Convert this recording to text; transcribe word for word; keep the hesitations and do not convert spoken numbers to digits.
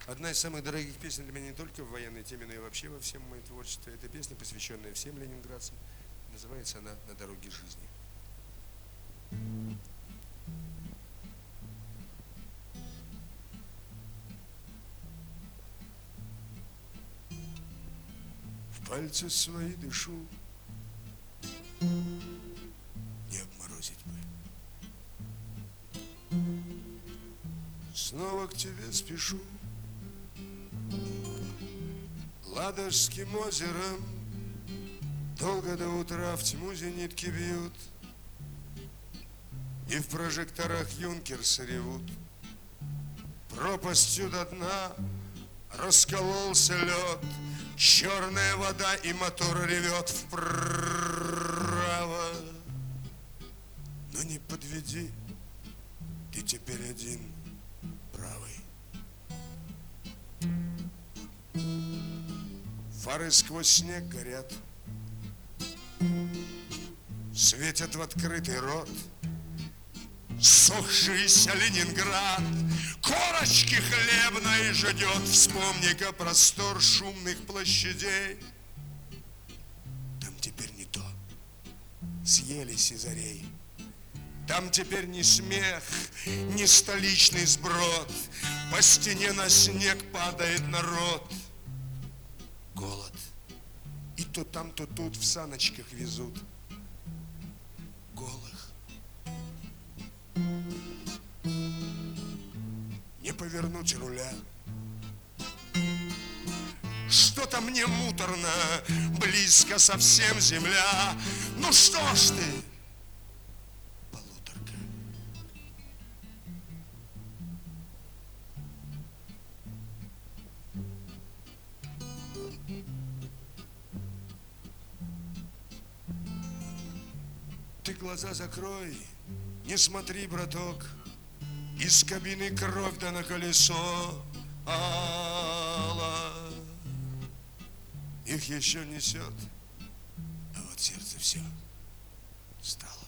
Одна из самых дорогих песен для меня не только в военной теме, но и вообще во всем моем творчестве. Это песня, посвященная всем ленинградцам. Называется она «На дороге жизни». В пальцы свои дышу, не обморозить бы. Снова к тебе спешу, Ладожским озером. Долго до утра в тьму зенитки бьют, и в прожекторах юнкерсы ревут. Пропастью до дна раскололся лед, черная вода, и мотор ревет вправо. Но не подведи, ты теперь один, правый. Фары сквозь снег горят, светят в открытый рот. Сохшийся Ленинград корочки хлебной ждет. Вспомни-ка простор шумных площадей. Там теперь не то, съели сизарей. Там теперь ни смех, ни столичный сброд. По стене на снег падает народ. Голод. И то там, то тут в саночках везут голых. Не повернуть руля. Что-то мне муторно, близко совсем земля. Ну что ж ты, полуторка. Ты глаза закрой, не смотри, браток. Из кабины кровь да на колесо ала. Их еще несет, а вот сердце все стало.